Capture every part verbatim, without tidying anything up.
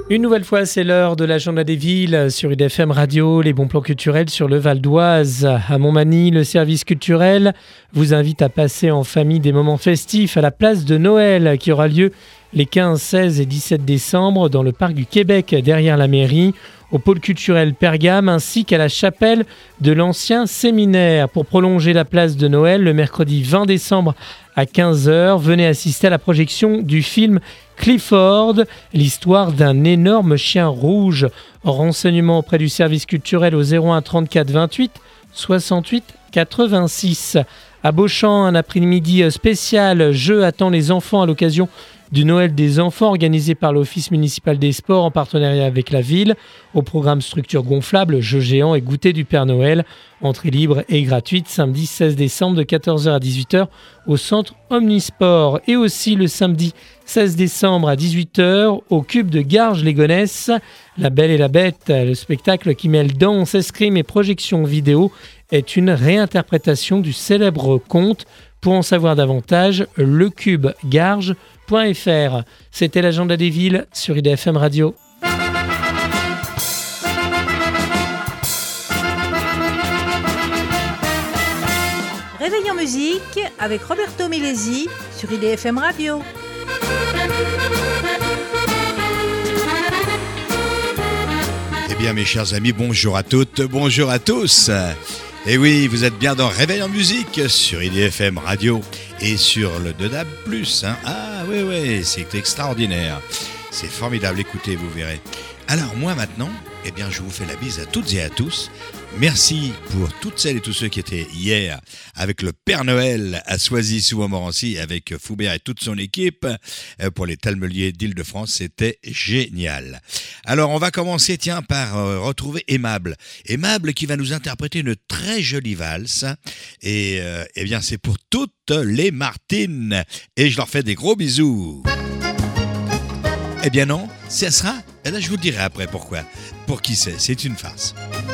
Une nouvelle fois, c'est l'heure de l'agenda des villes sur U D F M Radio, les bons plans culturels sur le Val d'Oise. À Montmagny, le service culturel vous invite à passer en famille des moments festifs à la place de Noël qui aura lieu les quinze, seize et dix-sept décembre dans le parc du Québec derrière la mairie, au pôle culturel Pergame ainsi qu'à la chapelle de l'ancien séminaire. Pour prolonger la place de Noël, le mercredi vingt décembre à quinze heures, venez assister à la projection du film Clifford, l'histoire d'un énorme chien rouge. Renseignements auprès du service culturel au zéro un trente-quatre vingt-huit soixante-huit quatre-vingt-six. À Beauchamp, un après-midi spécial jeu attend les enfants à l'occasion du Noël des enfants organisé par l'Office municipal des sports en partenariat avec la ville. Au programme structure gonflable, jeux géants et goûter du Père Noël. Entrée libre et gratuite samedi seize décembre de quatorze heures à dix-huit heures au centre Omnisport. Et aussi le samedi seize décembre à dix-huit heures au Cube de Garges-les-Gonesse. La Belle et la Bête, le spectacle qui mêle danse, escrime et projection vidéo, est une réinterprétation du célèbre conte. Pour en savoir davantage, lecubegarges point f r. C'était l'agenda des villes sur U D F M Radio. Réveil en musique avec Roberto Milesi sur U D F M Radio. Eh bien mes chers amis, bonjour à toutes, bonjour à tous. Et oui, vous êtes bien dans Réveil en musique sur U D F M Radio et sur le deux D A B plus. Hein. Ah oui, oui, c'est extraordinaire. C'est formidable, écoutez, vous verrez. Alors moi maintenant, eh bien, je vous fais la bise à toutes et à tous. Merci pour toutes celles et tous ceux qui étaient hier avec le Père Noël à Soisy-sous-Montmorency avec Foubert et toute son équipe pour les Talmeliers d'Île-de-France. C'était génial. Alors, on va commencer, tiens, par euh, retrouver Aimable. Aimable qui va nous interpréter une très jolie valse. Et euh, eh bien, c'est pour toutes les Martines. Et je leur fais des gros bisous. Eh bien non, ça sera... Et là, je vous dirai après pourquoi. Pour qui c'est, c'est une farce.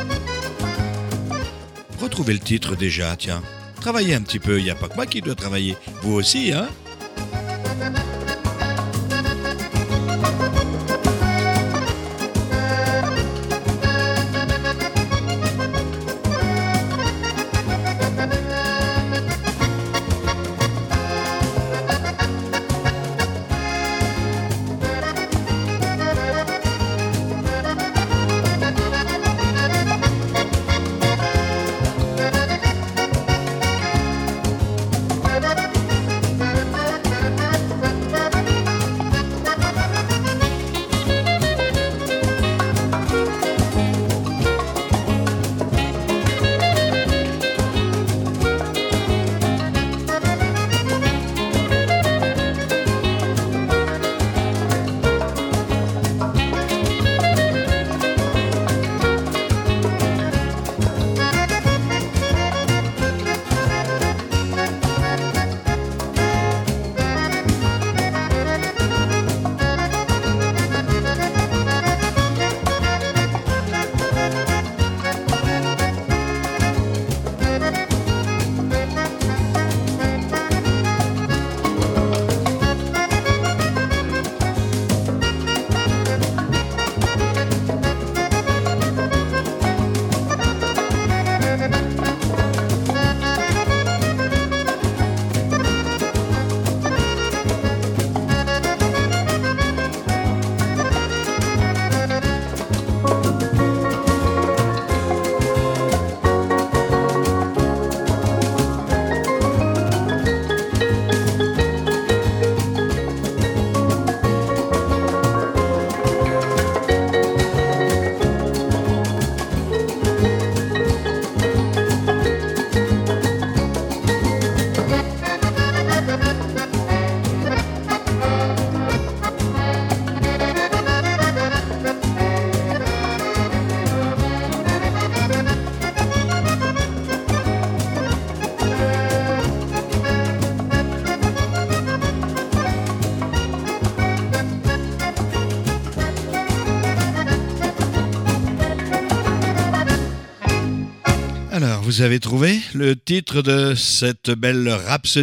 Retrouvez le titre déjà, tiens. Travaillez un petit peu, il n'y a pas que moi qui dois travailler. Vous aussi, hein ? Alors, vous avez trouvé le titre de cette belle rhapsodie ?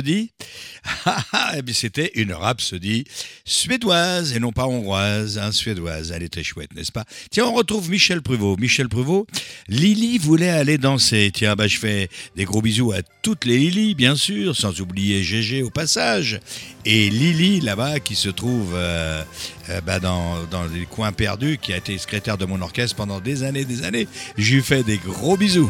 Ah, ah, et bien c'était une rhapsodie suédoise et non pas hongroise, hein, suédoise. Elle était chouette, n'est-ce pas? Tiens, on retrouve Michel Pruvot. Michel Pruvot, Lily voulait aller danser. Tiens, bah, je fais des gros bisous à toutes les Lily, bien sûr, sans oublier Gégé au passage. Et Lily, là-bas, qui se trouve euh, euh, bah, dans, dans les coins perdus, qui a été secrétaire de mon orchestre pendant des années, des années. Je lui fais des gros bisous.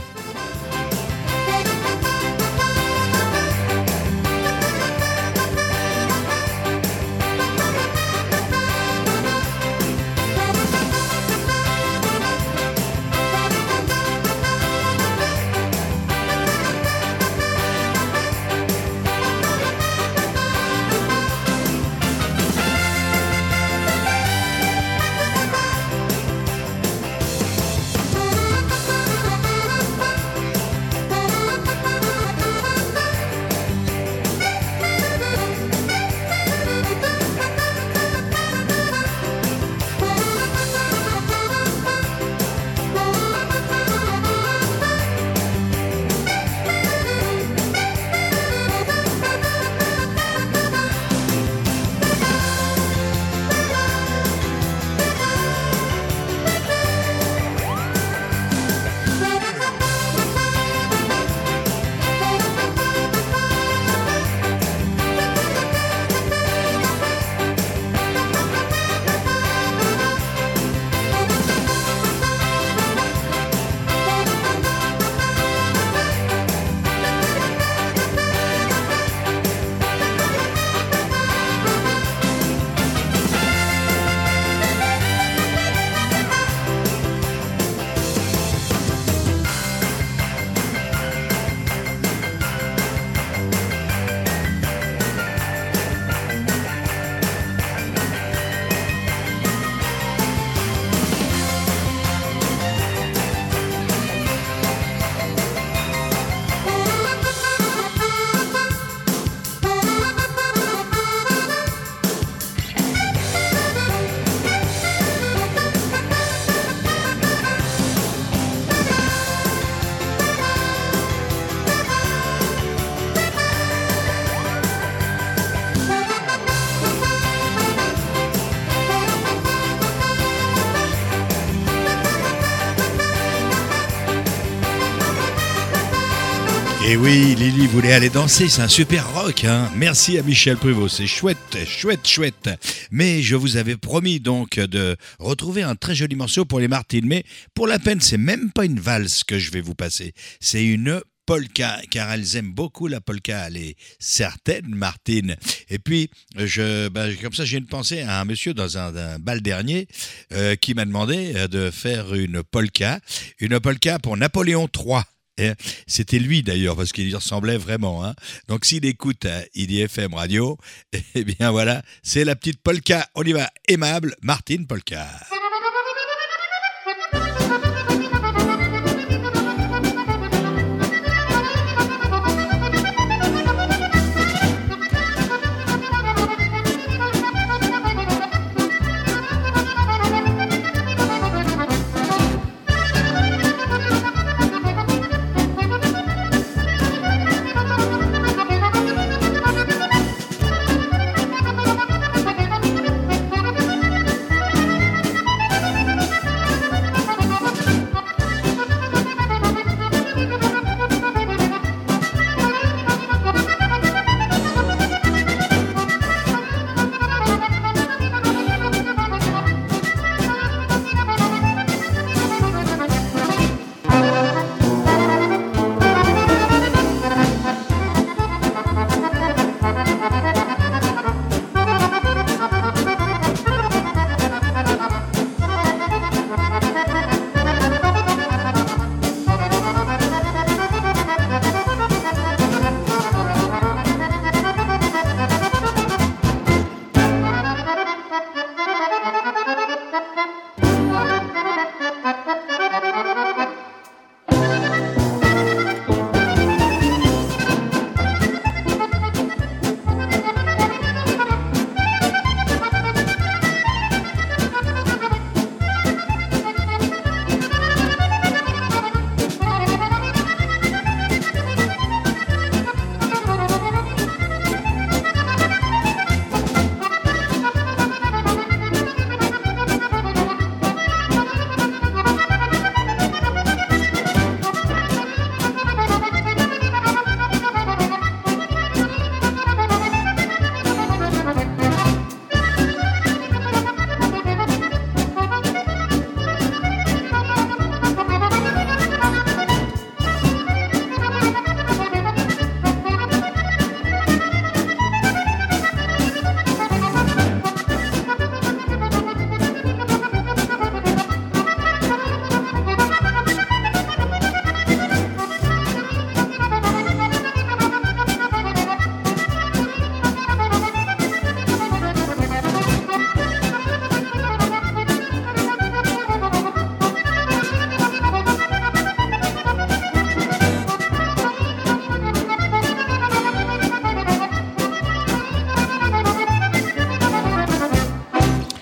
Et oui, Lily voulait aller danser, c'est un super rock, hein. Merci à Michel Pruvot, c'est chouette, chouette, chouette. Mais je vous avais promis donc de retrouver un très joli morceau pour les Martines. Mais pour la peine, c'est même pas une valse que je vais vous passer, c'est une polka, car elles aiment beaucoup la polka, les certaines Martines. Et puis, je, ben, comme ça, j'ai une pensée à un monsieur dans un, un bal dernier euh, qui m'a demandé de faire une polka, une polka pour Napoléon trois. C'était lui d'ailleurs, parce qu'il y ressemblait vraiment. Hein. Donc s'il écoute à I D F M Radio, eh bien voilà, c'est la petite polka. On y va, aimable, Martine Polka.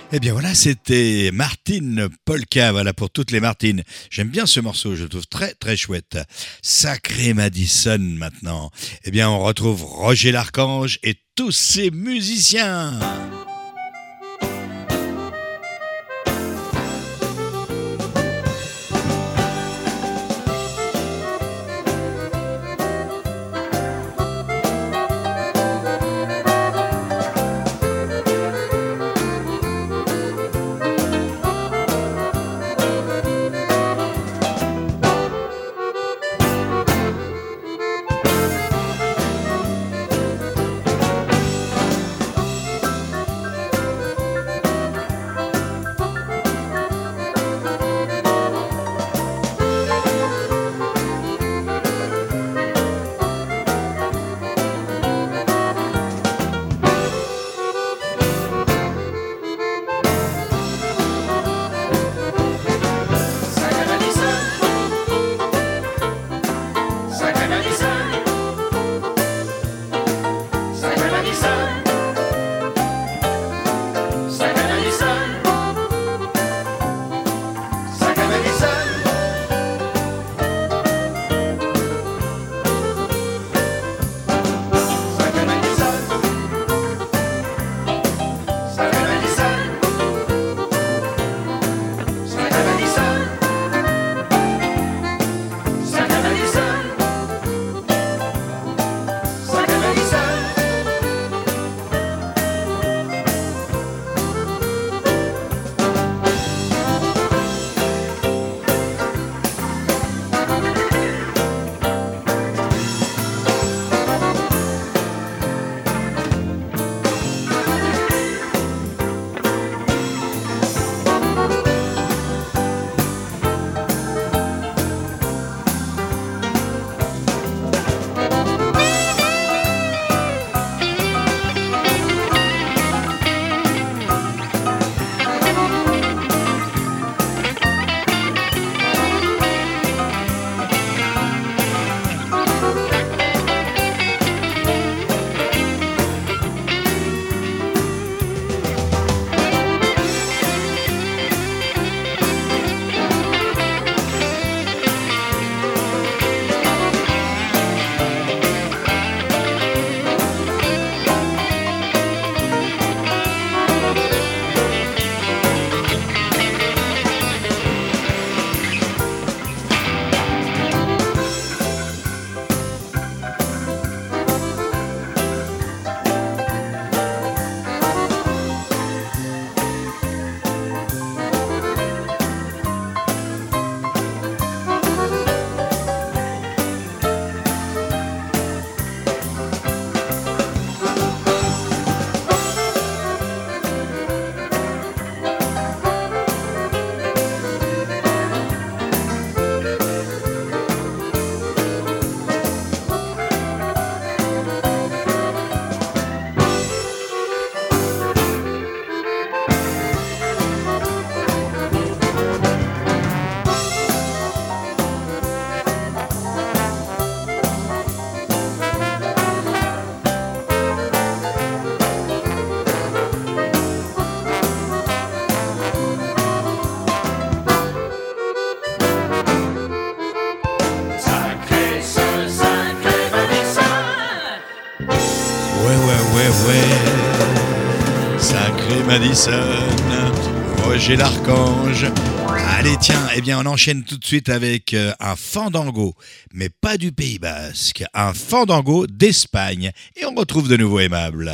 Eh bien voilà, c'était Martine Polka, voilà pour toutes les Martines. J'aime bien ce morceau, je le trouve très très chouette. Sacré Madison maintenant. Eh bien on retrouve Roger l'Archange et tous ses musiciens. Madison, Roger l'Archange. Allez tiens, eh bien on enchaîne tout de suite avec euh, un fandango, mais pas du Pays Basque, un fandango d'Espagne. Et on retrouve de nouveau Aimable.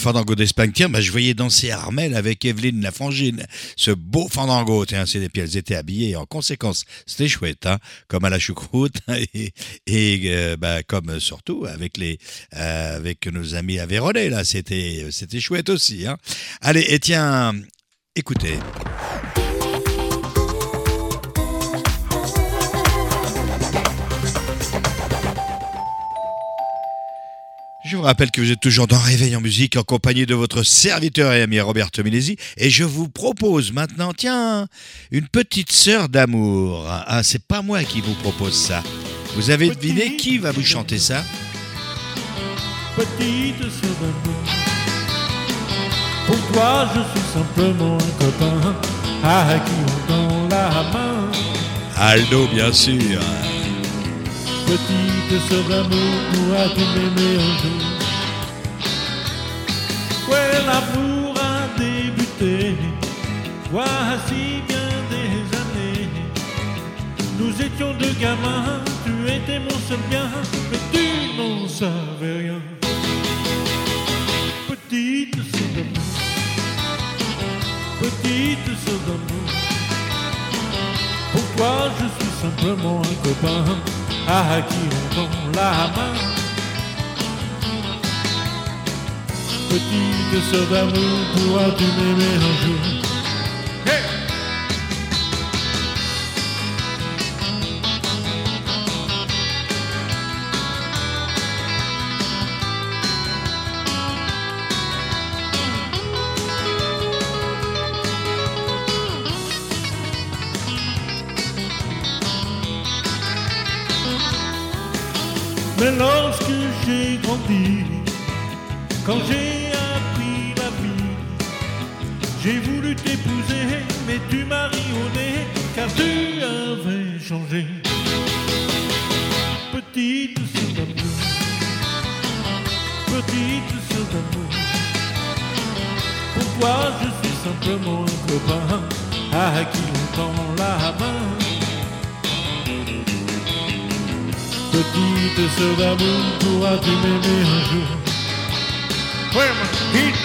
fandango d'Espagne. Tiens, bah, je voyais danser Armel avec Evelyne la Frangine. Ce beau fandango, tiens, c'est, et puis elles étaient habillées en conséquence. C'était chouette, hein, comme à la choucroute et, et euh, bah, comme surtout avec les euh, avec nos amis à Véronais, là, c'était c'était chouette aussi, hein. Allez, et tiens, écoutez. Je vous rappelle que vous êtes toujours dans Réveil en musique en compagnie de votre serviteur et ami Roberto Milesi et je vous propose maintenant, tiens, une petite sœur d'amour. Ah, c'est pas moi qui vous propose ça. Vous avez deviné qui va vous chanter ça? Petite sœur d'amour, pour toi je suis simplement un copain à qui on tend la main. Aldo, bien sûr. Petite sœur d'amour, pourras-tu m'aimer un jour? Ouais, l'amour a débuté, voici bien des années. Nous étions deux gamins, tu étais mon seul bien, mais tu n'en savais rien. Petite sœur d'amour, petite sœur d'amour, pour toi je suis simplement un copain à qui on tend la main. Petite sœur d'amour, pourras-tu m'aimer un jour? Hey! Mais lorsque j'ai grandi, quand j'ai appris la vie, j'ai voulu t'épouser, mais tu m'as ri au nez, car tu avais changé. Petite sœur d'amour, petite sœur d'amour, pour toi je suis simplement un copain à qui on tend la main. Petite sœur d'amour, pourras-tu m'aimer un jour? Ouais, ma petite.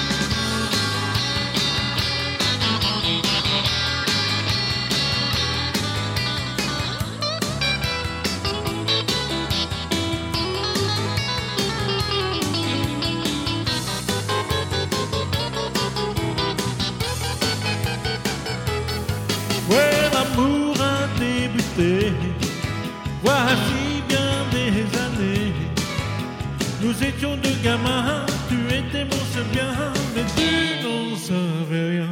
Ouais, l'amour a débuté, voici bien des années. Nous étions deux gamins, tu étais mon seul bien, mais tu n'en savais rien.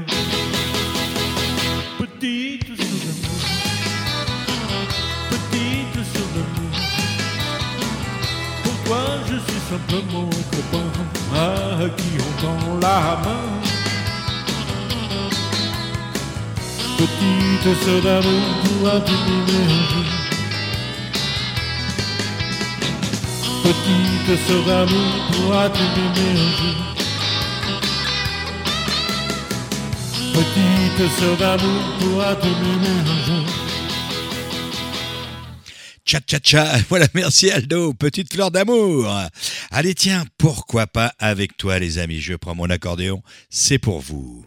Petite sœur d'amour, petite sœur d'amour, pour toi je suis simplement un copain à qui on tend la main. Petite sœur d'amour, pourras-tu m'aimer un jour? Petite sœur d'amour, pourras-tu m'aimer un jour? Petite sœur d'amour, pourras-tu m'aimer un jour? Tcha tcha tcha, voilà, merci Aldo, petite fleur d'amour. Allez tiens, pourquoi pas avec toi les amis, je prends mon accordéon, c'est pour vous.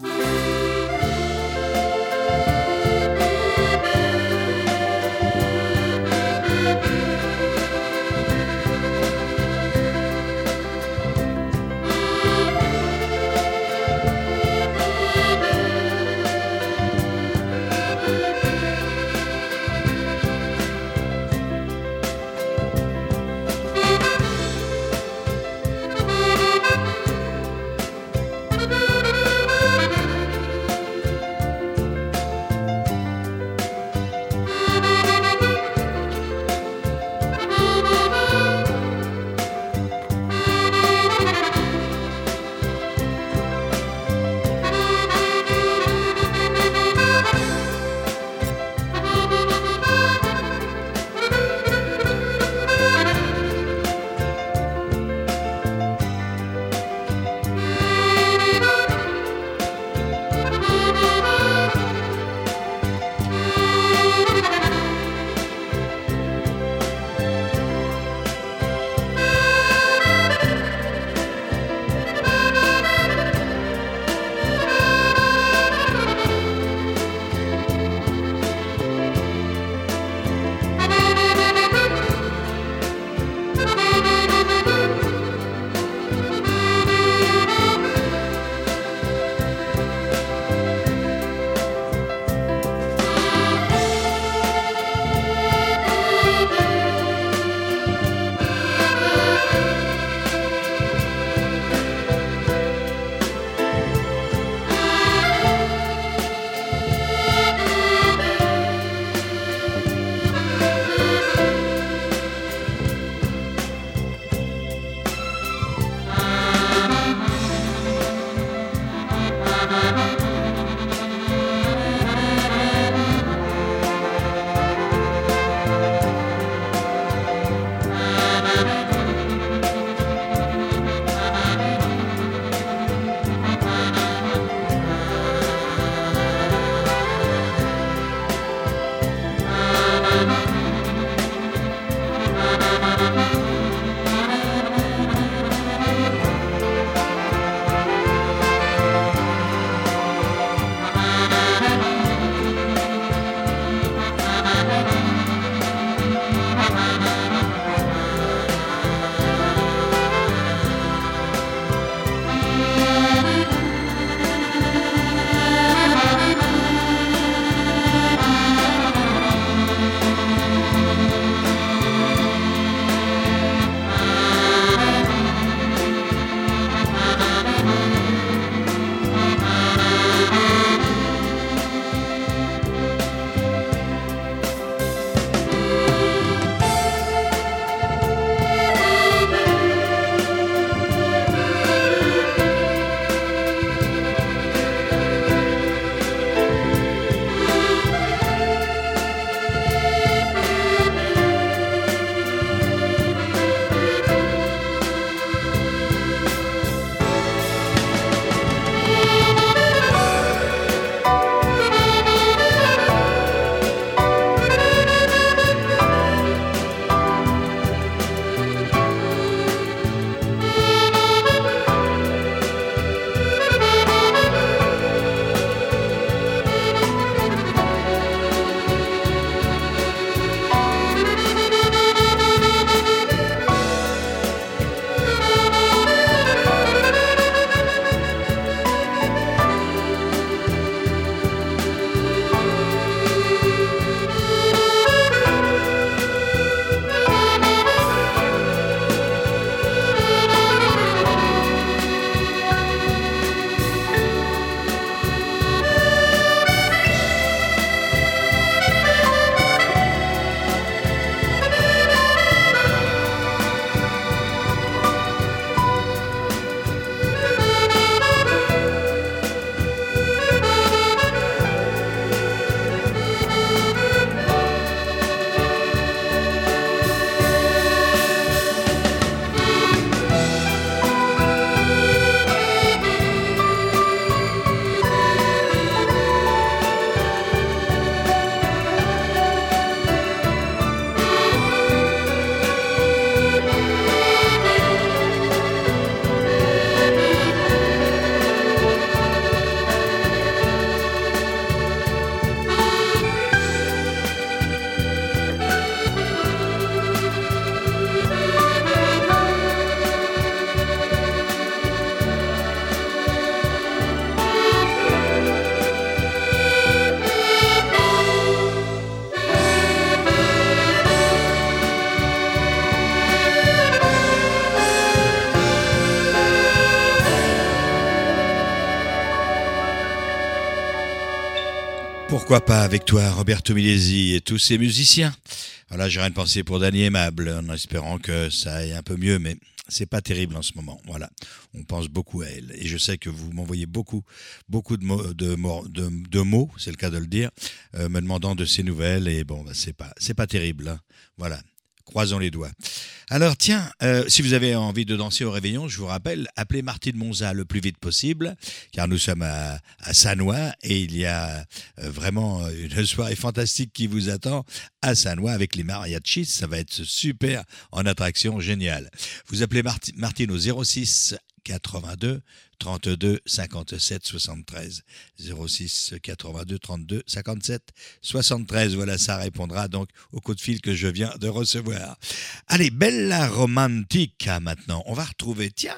Pourquoi pas avec toi, Roberto Milesi et tous ces musiciens. Voilà, j'ai rien de pensé pour Dany Aimable, en espérant que ça aille un peu mieux, mais c'est pas terrible en ce moment. Voilà, on pense beaucoup à elle. Et je sais que vous m'envoyez beaucoup, beaucoup de mots, de, de, de mots, c'est le cas de le dire, euh, me demandant de ces nouvelles. Et bon, bah, c'est pas, c'est pas terrible. Hein. Voilà. Croisons les doigts. Alors tiens, euh, si vous avez envie de danser au réveillon, je vous rappelle, appelez Martine Monza le plus vite possible, car nous sommes à, à Sannois et il y a euh, vraiment une soirée fantastique qui vous attend à Sannois avec les mariachis. Ça va être super en attraction, génial. Vous appelez Marti- Martine au zéro six quatre-vingt-deux trente-deux cinquante-sept soixante-treize. zéro six quatre-vingt-deux trente-deux cinquante-sept soixante-treize. Voilà, ça répondra donc au coup de fil que je viens de recevoir. Allez, Bella Romantica maintenant. On va retrouver, tiens,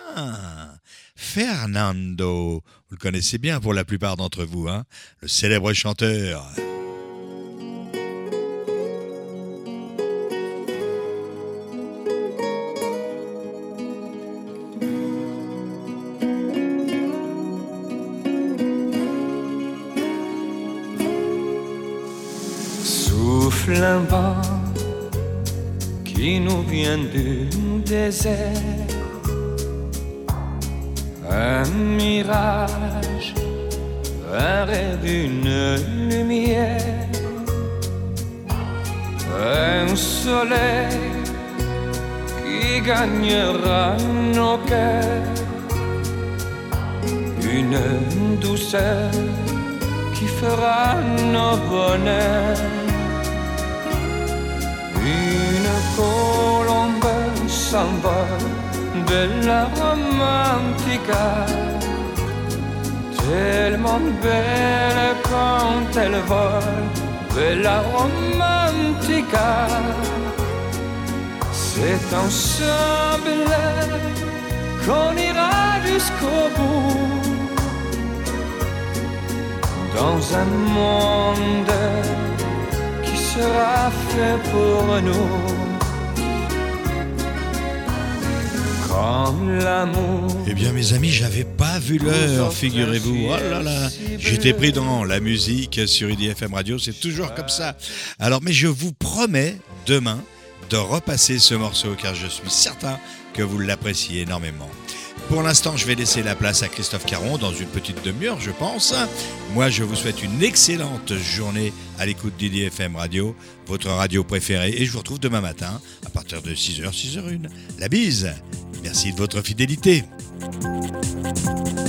Fernando. Vous le connaissez bien pour la plupart d'entre vous, hein, le célèbre chanteur. Souffle un vent qui nous vient du désert, un mirage, un rêve, une lumière, un soleil qui gagnera nos cœurs, une douceur qui fera nos bonheurs. Une colombe s'envole de la romantica, tellement belle quand elle vole, bella romantica. C'est ensemble qu'on ira jusqu'au bout, dans un monde qui sera fait pour nous. Comme l'amour. Eh bien mes amis, j'avais pas vu l'heure, figurez-vous. Oh là là, j'étais pris dans la musique sur I D F M Radio, c'est toujours comme ça. Alors mais je vous promets demain de repasser ce morceau car je suis certain que vous l'appréciez énormément. Pour l'instant, je vais laisser la place à Christophe Caron dans une petite demi-heure, je pense. Moi, je vous souhaite une excellente journée à l'écoute d'I D F M Radio, votre radio préférée. Et je vous retrouve demain matin à partir de six heures, six heures une. La bise. Merci de votre fidélité.